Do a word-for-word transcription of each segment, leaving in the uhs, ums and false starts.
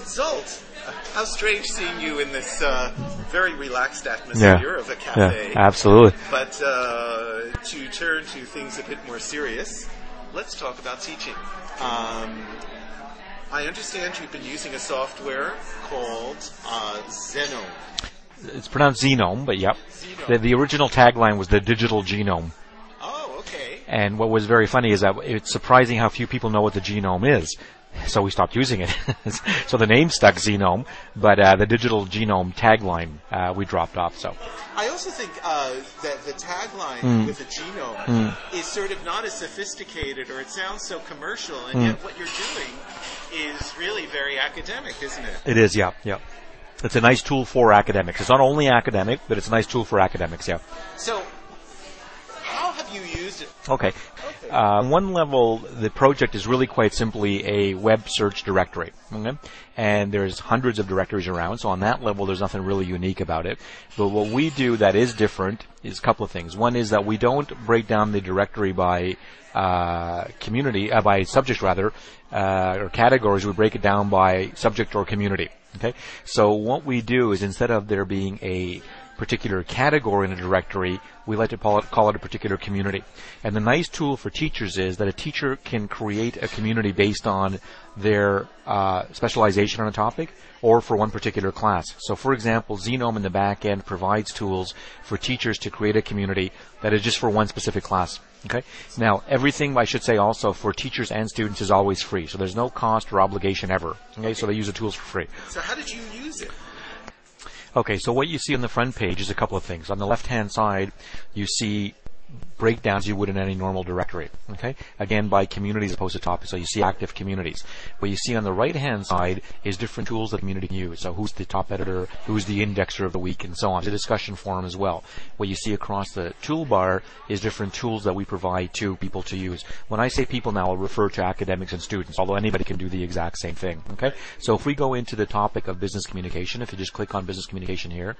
Zsolt, how strange seeing you in this uh, very relaxed atmosphere yeah. of a cafe. Yeah, absolutely. But uh, to turn to things a bit more serious, let's talk about teaching. Um, I understand you've been using a software called uh, Zenome. It's pronounced Xenome, but yep. Xenome. The, the original tagline was the digital genome. Oh, okay. And what was very funny is that it's surprising how few people know what the genome is. So we stopped using it. So the name stuck, Xenome, but uh, the digital genome tagline uh, we dropped off. So I also think uh, that the tagline mm. with the genome mm. is sort of not as sophisticated, or it sounds so commercial, and mm. yet what you're doing is really very academic, isn't it? It is, yeah, yeah. It's a nice tool for academics. It's not only academic, but it's a nice tool for academics, yeah. So, how have you used it? Okay. Uh, on one level, the project is really quite simply a web search directory. Okay? And there's hundreds of directories around, so on that level, there's nothing really unique about it. But what we do that is different is a couple of things. One is that we don't break down the directory by uh, community, uh, by subject rather, uh, or categories. We break it down by subject or community. Okay? So what we do is instead of there being a particular category in a directory, we like to call it, call it a particular community. And the nice tool for teachers is that a teacher can create a community based on their uh, specialization on a topic or for one particular class. So for example, Zenome in the back end provides tools for teachers to create a community that is just for one specific class. Okay. Now, everything I should say also for teachers and students is always free. So there's no cost or obligation ever. Okay. So they use the tools for free. So how did you use it? Okay, so what you see on the front page is a couple of things. On the left-hand side, you see breakdowns you would in any normal directory. Okay, again by communities as opposed to topics. So you see active communities. What you see on the right-hand side is different tools that the community can use. So who's the top editor, who's the indexer of the week, and so on. It's a discussion forum as well. What you see across the toolbar is different tools that we provide to people to use. When I say people now, I'll refer to academics and students, although anybody can do the exact same thing. Okay, so if we go into the topic of business communication, if you just click on business communication here.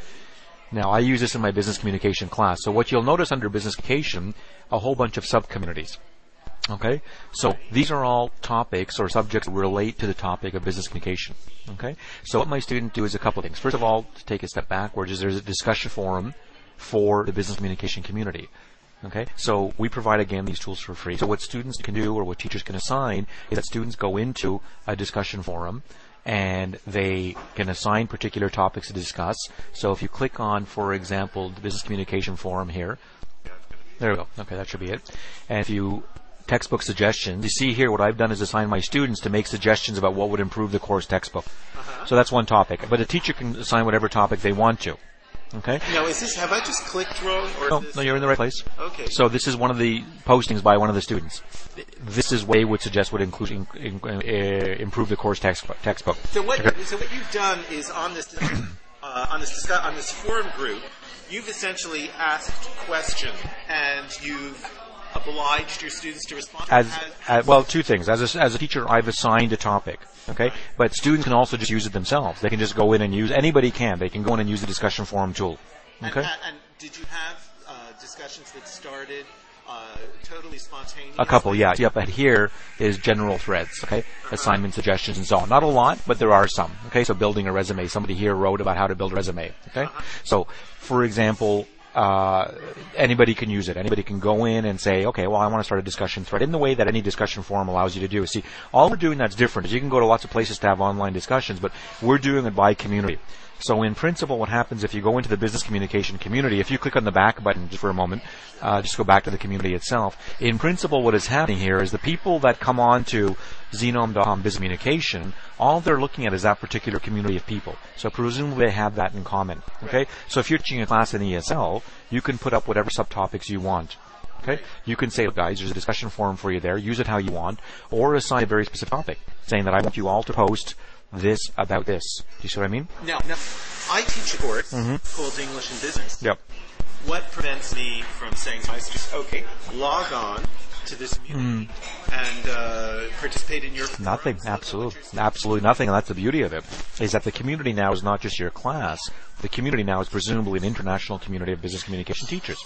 Now, I use this in my business communication class. So what you'll notice under business communication, a whole bunch of sub-communities. Okay? So these are all topics or subjects that relate to the topic of business communication. Okay? So what my students do is a couple of things. First of all, to take a step backwards, is there's a discussion forum for the business communication community. Okay? So we provide, again, these tools for free. So what students can do or what teachers can assign is that students go into a discussion forum and they can assign particular topics to discuss. So if you click on, for example, the business communication forum here, there we go. Okay, that should be it. And if you textbook suggestions, you see here what I've done is assign my students to make suggestions about what would improve the course textbook. Uh-huh. So that's one topic. But a teacher can assign whatever topic they want to. Okay. Now, is this, have I just clicked wrong? Or no, this no, you're in the right place. Okay. So this is one of the postings by one of the students. This is what they would suggest would include, in, in, uh, improve the course text, textbook. So what, so what you've done is on this, uh, on this discuss, on this forum group, you've essentially asked a question and you've obliged your students to respond. As, as well, two things. As a, as a teacher, I've assigned a topic. Okay, but students can also just use it themselves. They can just go in and use. Anybody can. They can go in and use the discussion forum tool. Okay. And, and did you have uh, discussions that started uh, totally spontaneously? A couple, yeah. Yep. And here is general threads. Okay, uh-huh. Assignment suggestions and so on. Not a lot, but there are some. Okay, so building a resume. Somebody here wrote about how to build a resume. Okay, uh-huh. So for example. Uh, anybody can use it. Anybody can go in and say, okay, well, I want to start a discussion thread in the way that any discussion forum allows you to do. See, all we're doing that's different is you can go to lots of places to have online discussions, but we're doing it by community. So in principle, what happens if you go into the business communication community, if you click on the back button just for a moment, uh, just go back to the community itself. In principle, what is happening here is the people that come on to Zenome dot com Business Communication, all they're looking at is that particular community of people. So presumably they have that in common. Okay? So if you're teaching a class in E S L, you can put up whatever subtopics you want. Okay? You can say, guys, there's a discussion forum for you there. Use it how you want. Or assign a very specific topic, saying that I want you all to post this about this. Do you see what I mean? Now, now I teach a course mm-hmm. called English and Business. Yep. What prevents me from saying to my students, okay, log on to this community mm. and uh, participate in your forums? Nothing. Absolutely. Absolutely nothing. And that's the beauty of it, is that the community now is not just your class. The community now is presumably an international community of business communication teachers.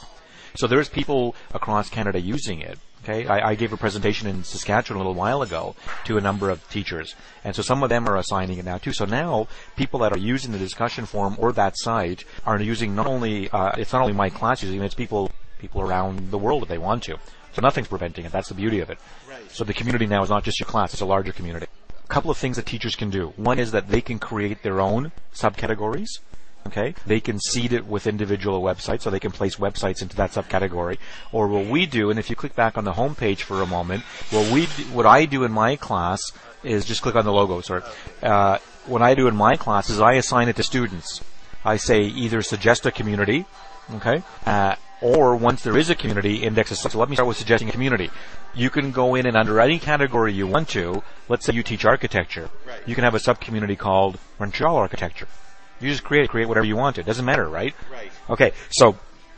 So there's people across Canada using it. Okay, I, I gave a presentation in Saskatchewan a little while ago to a number of teachers, and so some of them are assigning it now too. So now people that are using the discussion forum or that site are using not only uh, it's not only my class using it, it's people people around the world if they want to. So nothing's preventing it. That's the beauty of it. Right. So the community now is not just your class; it's a larger community. A couple of things that teachers can do. One is that they can create their own subcategories. Okay, they can seed it with individual websites, so they can place websites into that subcategory. Or what we do, and if you click back on the home page for a moment, what we, do, what I do in my class is just click on the logo. Sorry, uh, what I do in my class is I assign it to students. I say either suggest a community, okay, uh, or once there is a community, index a site. So let me start with suggesting a community. You can go in and under any category you want to. Let's say you teach architecture. Right. You can have a subcommunity called Montreal Architecture. You just create create whatever you want to. It doesn't matter, right? Right. Okay, so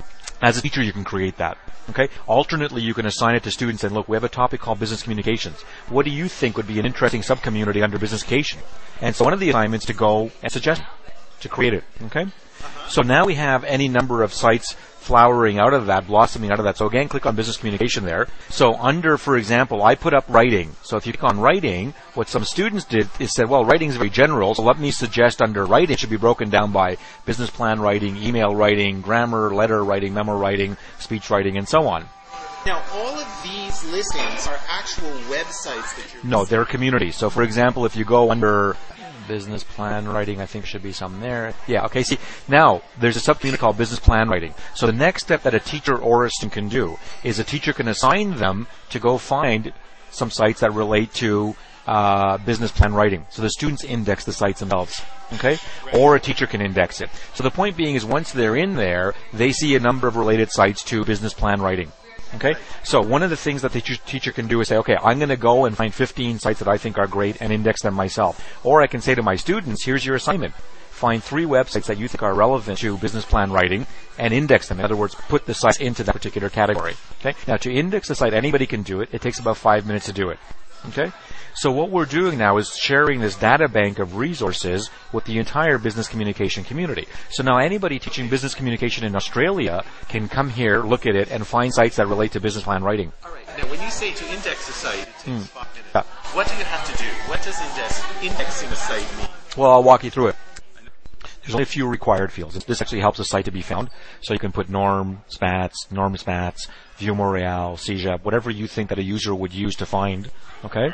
as a teacher, you can create that. Okay. Alternately, you can assign it to students and look, we have a topic called business communications. What do you think would be an interesting subcommunity under business communication? And so one of the assignments to go and suggest to create it. Okay. Uh-huh. So now we have any number of sites flowering out of that, blossoming out of that. So again, click on business communication there. So under, for example, I put up writing. So if you click on writing, what some students did is said, well, writing is very general, so let me suggest under writing it should be broken down by business plan writing, email writing, grammar, letter writing, memo writing, speech writing, and so on. Now, all of these listings are actual websites that you're... No, they're communities. So for example, if you go under business plan writing, I think should be some there. Yeah, okay, see, now there's a subcommunity called business plan writing. So the next step that a teacher or a student can do is a teacher can assign them to go find some sites that relate to uh, business plan writing. So the students index the sites themselves, okay? Or a teacher can index it. So the point being is once they're in there, they see a number of related sites to business plan writing. Okay, so one of the things that the teacher can do is say, okay, I'm going to go and find fifteen sites that I think are great and index them myself. Or I can say to my students, here's your assignment. Find three websites that you think are relevant to business plan writing and index them. In other words, put the site into that particular category. Okay, now to index the site, anybody can do it. It takes about five minutes to do it. Okay, so what we're doing now is sharing this data bank of resources with the entire business communication community. So now anybody teaching business communication in Australia can come here, look at it, and find sites that relate to business plan writing. All right. Now, when you say to index a site, it takes Mm. five minutes. Yeah. What do you have to do? What does index, indexing a site mean? Well, I'll walk you through it. There's only a few required fields. This actually helps a site to be found. So you can put norm, spats, norm spats, view Montreal, C G E P, whatever you think that a user would use to find. Okay?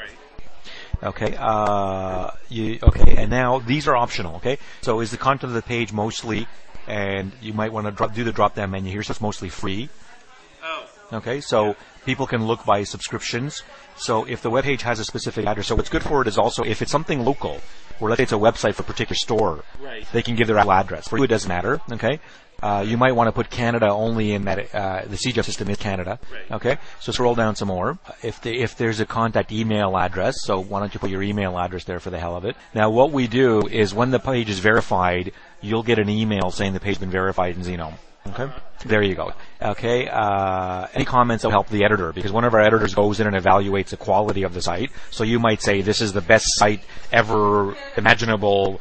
Okay, uh, you, okay, and now these are optional, okay? So is the content of the page mostly, and you might want to drop, do the drop-down menu here, so it's mostly free. Oh. Okay, so people can look by subscriptions. So if the web page has a specific address, so what's good for it is also if it's something local, or let's say it's a website for a particular store, Right. they can give their actual address. For you, it doesn't matter, okay? Uh, you might want to put Canada only in that, uh, the C G E P system is Canada. Right. Okay? So scroll down some more. If the, if there's a contact email address, so why don't you put your email address there for the hell of it? Now what we do is when the page is verified, you'll get an email saying the page has been verified in Xenome. Okay? There you go. Okay, uh, any comments that will help the editor, because one of our editors goes in and evaluates the quality of the site. So you might say, this is the best site ever imaginable,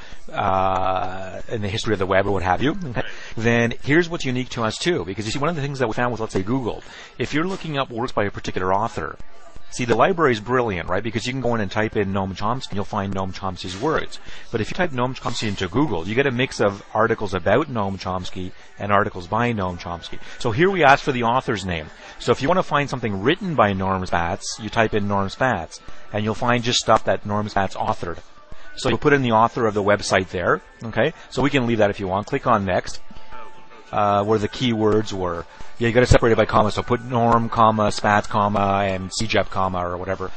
uh, in the history of the web or what have you. Okay. Then here's what's unique to us too, because you see one of the things that we found with, let's say, Google, if you're looking up works by a particular author, see, the library is brilliant, right? Because you can go in and type in Noam Chomsky, and you'll find Noam Chomsky's words. But if you type Noam Chomsky into Google, you get a mix of articles about Noam Chomsky and articles by Noam Chomsky. So here we ask for the author's name. So if you want to find something written by Norm Spatz, you type in Norm Spatz, and you'll find just stuff that Norm Spatz authored. So you'll put in the author of the website there, okay? So we can leave that if you want. Click on next, uh, where the keywords were. Yeah, you got to separate it by comma. So put norm, comma, spats, comma, and C G E P, comma, or whatever.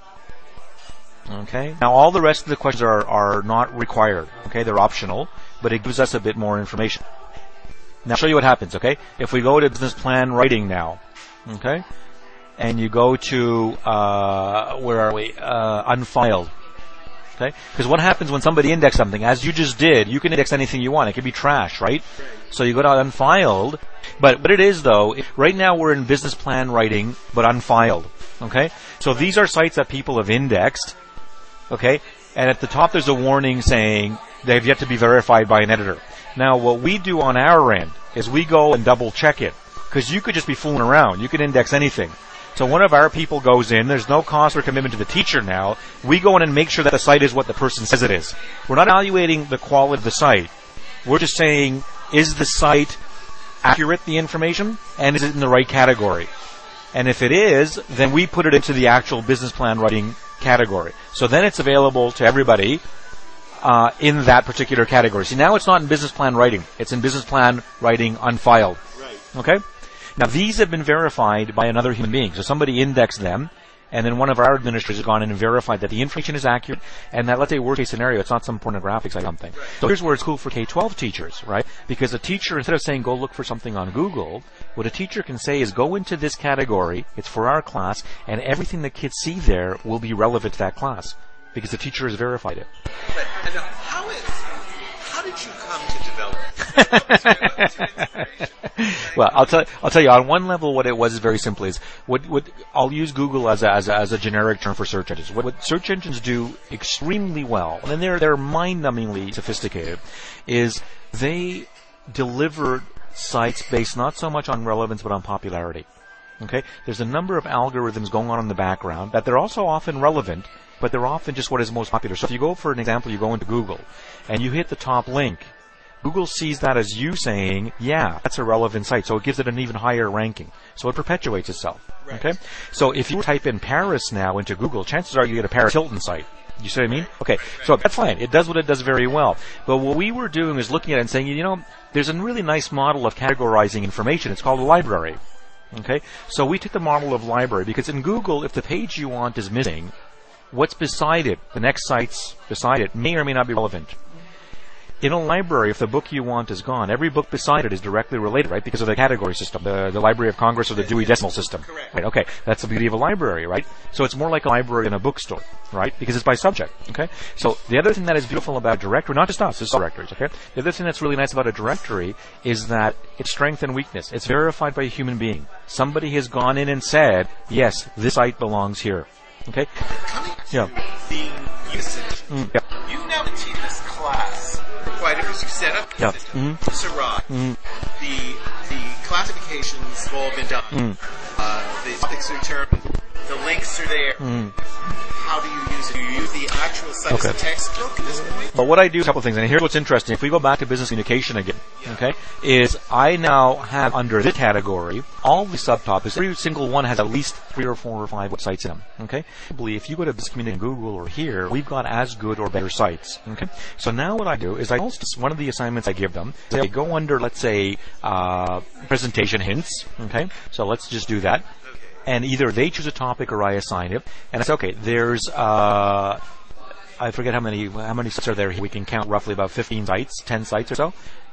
Okay. Now all the rest of the questions are are not required. Okay, they're optional, but it gives us a bit more information. Now I'll show you what happens. Okay, if we go to business plan writing now, okay, and you go to uh, where are we? Uh, unfiled. Okay? Because what happens when somebody indexes something, as you just did, you can index anything you want. It could be trash, right? Right. So you go to unfiled. But what it is, though, right now we're in business plan writing, but unfiled. Okay? So these are sites that people have indexed. Okay? And at the top there's a warning saying they've yet to be verified by an editor. Now what we do on our end is we go and double check it. because you could just be fooling around. You could index anything. So one of our people goes in, there's no cost or commitment to the teacher now. We go in and make sure that the site is what the person says it is. We're not evaluating the quality of the site. We're just saying, is the site accurate, the information, and is it in the right category? And if it is, then we put it into the actual business plan writing category. So then it's available to everybody uh, in that particular category. See, now it's not in business plan writing. It's in business plan writing unfiled. Right. Okay? Now, these have been verified by another human being. So somebody indexed them, and then one of our administrators has gone in and verified that the information is accurate, and that, let's say, worst case scenario, it's not some pornographic site or something. Right. So here's where it's cool for K twelve teachers, right? Because a teacher, instead of saying, go look for something on Google, what a teacher can say is, go into this category, it's for our class, and everything the kids see there will be relevant to that class, because the teacher has verified it. But, and how is, how did you come to develop Well, I'll tell I'll tell you on one level what it was is very simply is what what I'll use Google as a, as a, as a generic term for search engines. What, what search engines do extremely well, and they're they're mind-numbingly sophisticated, is they deliver sites based not so much on relevance but on popularity. Okay, there's a number of algorithms going on in the background that they're also often relevant, but they're often just what is most popular. So if you go, for an example, you go into Google and you hit the top link, Google sees that as you saying, yeah, that's a relevant site, so it gives it an even higher ranking. So it perpetuates itself. Right. Okay? So if you type in Paris now into Google, chances are you get a Paris Hilton site. You see what I mean? Okay, so that's fine. It does what it does very well. But what we were doing is looking at it and saying, you know, there's a really nice model of categorizing information. It's called a library. Okay? So we took the model of library because in Google, if the page you want is missing, what's beside it, the next sites beside it, may or may not be relevant. In a library, if the book you want is gone, every book beside it is directly related, right? Because of the category system, the, the Library of Congress or the Dewey Decimal System. Correct. Right, okay, that's the beauty of a library, right? So it's more like a library than a bookstore, right? Because it's by subject, okay? So the other thing that is beautiful about a directory, not just us, it's all directories, okay? The other thing that's really nice about a directory is that its strength and weakness. It's verified by a human being. Somebody has gone in and said, yes, this site belongs here, okay? Coming to Yeah. the usage, Mm, yeah. you've now been teaching this class for quite a bit. You set up the Yeah. system, Mm-hmm. Siraj. Mm-hmm. The the classifications have all been done. Mm. Uh, the topics are determined. The links are there. Mm. How do you use it? Do you use the actual site Okay. as a textbook at this point? But what I do is a couple of things, and here's what's interesting. If we go back to business communication again, okay, is I now have under this category all the subtopics. Every single one has at least three or four or five websites in them, okay? Probably if you go to business communication Google or here, we've got as good or better sites, okay? So now what I do is I also, one of the assignments I give them, is I go under, let's say, uh, presentation hints, okay? So let's just do that. And either they choose a topic or I assign it. And it's okay. There's, uh, I forget how many, how many sites are there. We can count roughly about fifteen sites, ten sites or so.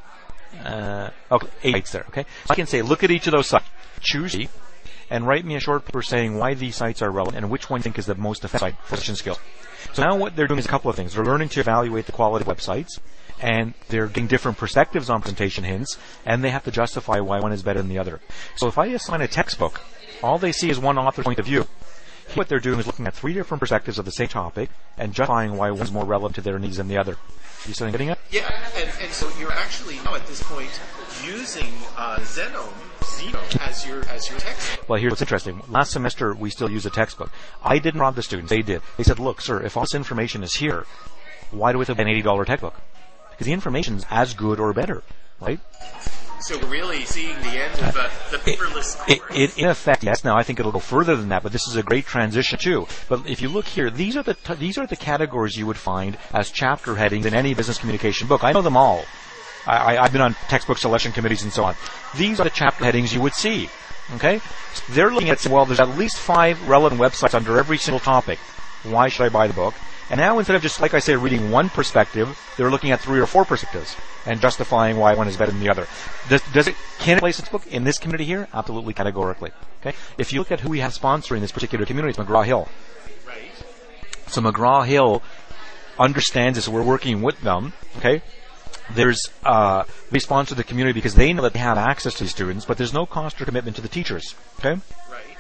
Uh, okay, eight sites there, okay? So I can say, look at each of those sites, choose each, and write me a short paper saying why these sites are relevant and which one you think is the most effective site for such skill. So now what they're doing is a couple of things. They're learning to evaluate the quality of websites, and they're getting different perspectives on presentation hints, and they have to justify why one is better than the other. So if I assign a textbook, all they see is one author's point of view. What they're doing is looking at three different perspectives of the same topic and justifying why one's more relevant to their needs than the other. You still getting it? Yeah, and, and so you're actually now at this point using uh, Xenome, Xenome as your as your textbook. Well, here's what's interesting. Last semester, we still use a textbook. I didn't rob the students. They did. They said, look, sir, if all this information is here, why do we have an eighty dollars textbook? Because the information's as good or better, right? So we're really seeing the end of uh, the paperless course. It, it, in effect, yes. Now I think it'll go further than that, but this is a great transition too. But if you look here, these are the t- these are the categories you would find as chapter headings in any business communication book. I know them all. I, I, I've been on textbook selection committees and so on. These are the chapter headings you would see. Okay, they're looking at well, there's at least five relevant websites under every single topic. Why should I buy the book? And now instead of just, like I say, reading one perspective, they're looking at three or four perspectives and justifying why one is better than the other. Does, does it, can it place its book in this community here? Absolutely, categorically. Okay? If you look at who we have sponsoring this particular community, it's McGraw-Hill. Right. So McGraw-Hill understands this. We're working with them. Okay? There's, uh, they sponsor the community because they know that they have access to these students, but there's no cost or commitment to the teachers. Okay? Right.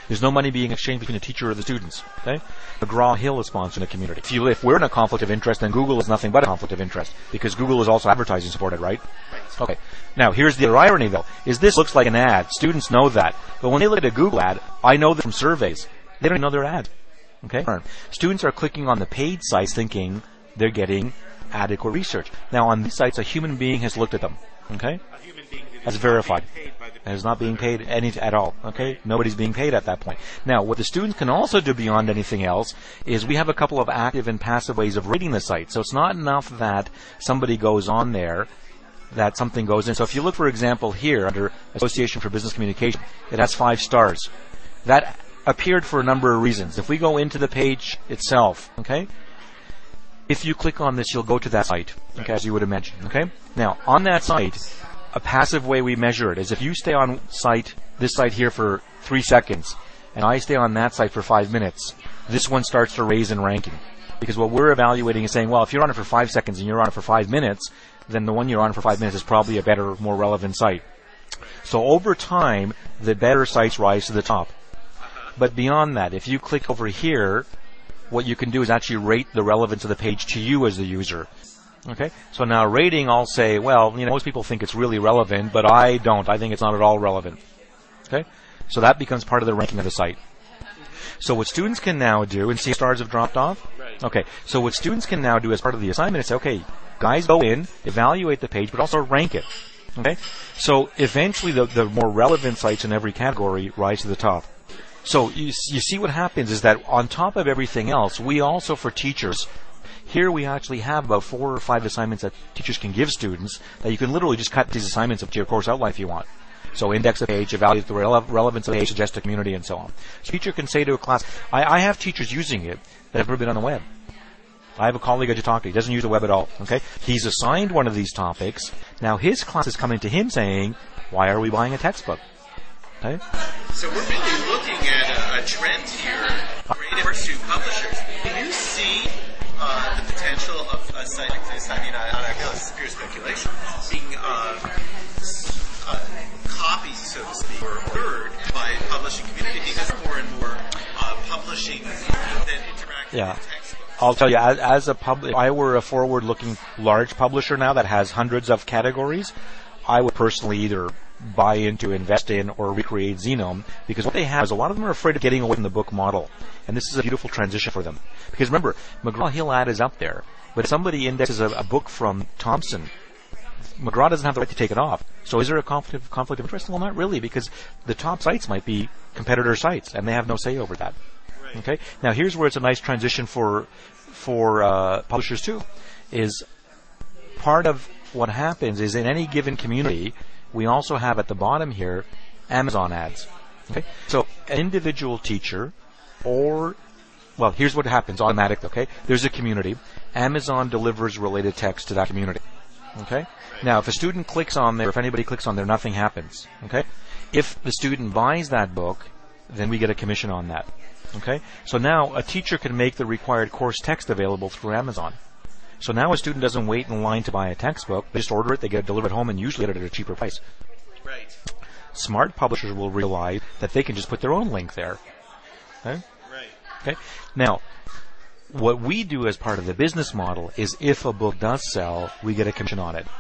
There's no money being exchanged between the teacher or the students. Okay? McGraw-Hill is sponsoring a community. If, you, if we're in a conflict of interest, then Google is nothing but a conflict of interest, because Google is also advertising supported, right? Right. Okay. Now, here's the other irony, though, is this looks like an ad. Students know that. But when they look at a Google ad, I know that from surveys. They don't even know they're ads. Okay? Students are clicking on the paid sites thinking they're getting adequate research. Now, on these sites, a human being has looked at them. Okay? A human being that Has is verified. Not being paid by the And is not being paid any at all. Okay? Nobody's being paid at that point. Now, what the students can also do beyond anything else is we have a couple of active and passive ways of rating the site. So it's not enough that somebody goes on there, that something goes in. So if you look, for example, here under Association for Business Communication, it has five stars. That appeared for a number of reasons. If we go into the page itself, okay, if you click on this, you'll go to that site, okay, as you would imagine, okay? Now, on that site, a passive way we measure it is if you stay on site, this site here for three seconds, and I stay on that site for five minutes, this one starts to raise in ranking. Because what we're evaluating is saying, well, if you're on it for five seconds and you're on it for five minutes, then the one you're on for five minutes is probably a better, more relevant site. So over time, the better sites rise to the top. But beyond that, if you click over here, what you can do is actually rate the relevance of the page to you as the user. Okay? So now rating, I'll say, well, you know, most people think it's really relevant, but I don't. I think it's not at all relevant. Okay? So that becomes part of the ranking of the site. So what students can now do, and see stars have dropped off? Right. Okay. So what students can now do as part of the assignment is say, okay, guys, go in, evaluate the page, but also rank it. Okay? So eventually the, the more relevant sites in every category rise to the top. So you, you see what happens is that on top of everything else, we also, for teachers, here we actually have about four or five assignments that teachers can give students that you can literally just cut these assignments up to your course outline if you want. So index a page, evaluate the rele- relevance of the page, suggest a community, and so on. So teacher can say to a class, I, I have teachers using it that have never been on the web. I have a colleague I just talked to. He doesn't use the web at all. Okay, he's assigned one of these topics. Now his class is coming to him saying, why are we buying a textbook? Okay? So we're really looking at a, a trend here related to publishers. Do you see uh, the potential of a site like this? I mean, I, I realize it's pure speculation. Being uh, uh, copied, so to speak, or ordered by the publishing community, because more and more uh, publishing that interact Yeah. with the textbook. I'll tell you, as, as a pub, if I were a forward-looking large publisher now that has hundreds of categories, I would personally either buy into, invest in, or recreate Xenome, because what they have is a lot of them are afraid of getting away from the book model. And this is a beautiful transition for them. Because remember, McGraw-Hill ad is up there, but if somebody indexes a, a book from Thompson, McGraw doesn't have the right to take it off. So is there a conflict of, conflict of interest? Well, not really, because the top sites might be competitor sites, and they have no say over that. Right. Okay? Now here's where it's a nice transition for for uh, publishers too, is part of what happens is in any given community, we also have at the bottom here Amazon ads. Okay? So an individual teacher or, well, here's what happens automatically, okay? There's a community. Amazon delivers related text to that community. Okay? Now, if a student clicks on there, if anybody clicks on there, nothing happens. Okay? If the student buys that book, then we get a commission on that. Okay? So now a teacher can make the required course text available through Amazon. So now a student doesn't wait in line to buy a textbook. They just order it, they get it delivered home, and usually get it at a cheaper price. Right. Smart publishers will realize that they can just put their own link there. Okay? Right. Okay? Now, what we do as part of the business model is if a book does sell, we get a commission on it.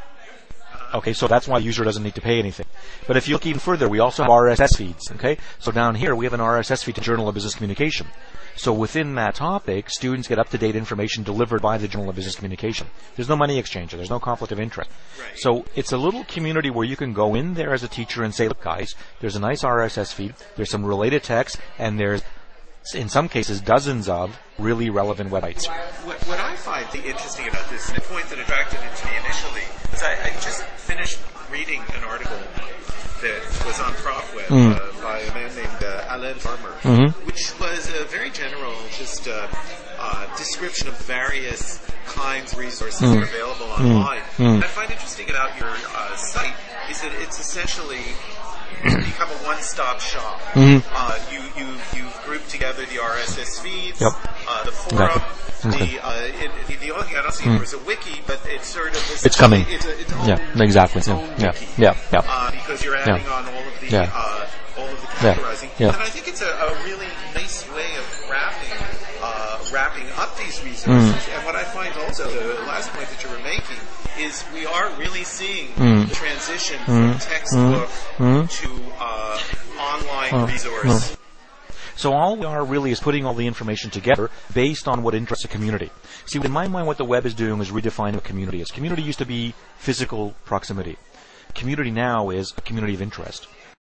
Okay, so that's why the user doesn't need to pay anything. But if you look even further, we also have R S S feeds. Okay, so down here we have an R S S feed to Journal of Business Communication. So within that topic, students get up-to-date information delivered by the Journal of Business Communication. There's no money exchange. There's no conflict of interest. Right. So it's a little community where you can go in there as a teacher and say, look, guys, there's a nice R S S feed. There's some related text, and there's, in some cases, dozens of really relevant websites. What, what I find the interesting about this, and the point that attracted it to me initially, is I, I just finished reading an article that was on ProfWeb Mm. uh, by a man named uh, Alain Farmer, Mm-hmm. which was a very general just uh, uh, description of various kinds of resources Mm. that are available online. Mm. What I find interesting about your uh, site is that it's essentially become a one-stop shop. Mm-hmm. Uh, you, you, you've grouped together the R S S feeds, Yep. uh, the forum, Exactly. the, uh, it, the, the only thing I don't see here is a wiki, but it's sort of this. It's coming. It's, a, it's own, Yeah, exactly. Its Yeah, own yeah, wiki. yeah, yeah. Uh, because you're adding Yeah. on all of the Yeah. uh, all of the Yeah. categorizing. Yeah. And I think it's a, a really nice way of wrapping, uh, wrapping up these resources. Mm. And what I find also, the last point that you were making, is we are really seeing Mm. the transition Mm. from textbook Mm. to uh, online Mm. resource. Mm. So all we are really is putting all the information together based on what interests a community. See, in my mind, what the web is doing is redefining what community is. Community used to be physical proximity. Community now is a community of interest.